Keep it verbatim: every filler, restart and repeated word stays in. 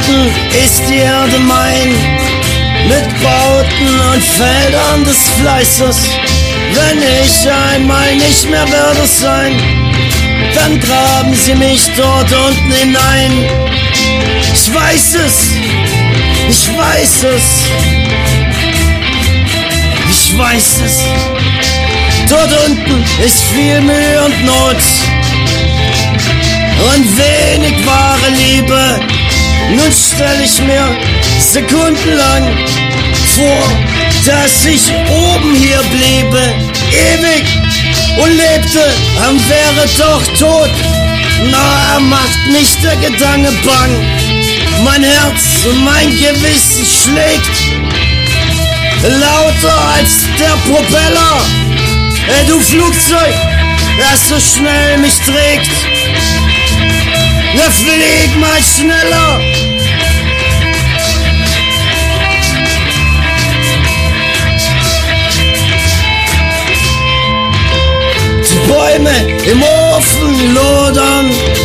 unten ist die Erde mein, mit Bauten und Feldern des Fleißes. Wenn ich einmal nicht mehr würde sein, dann graben sie mich dort unten hinein. Ich weiß es, ich weiß es, ich weiß es. Dort unten ist viel Mühe und Not und wenig wahre Liebe. Nun stell ich mir sekundenlang vor, dass ich oben hier bliebe, ewig und lebte, und wäre doch tot. Na, macht nicht der Gedanke bang, mein Herz und mein Gewissen schlägt lauter als der Propeller. Ey, du Flugzeug, das so schnell mich trägt, na flieg mal schneller. Die Bäume im Ofen lodern,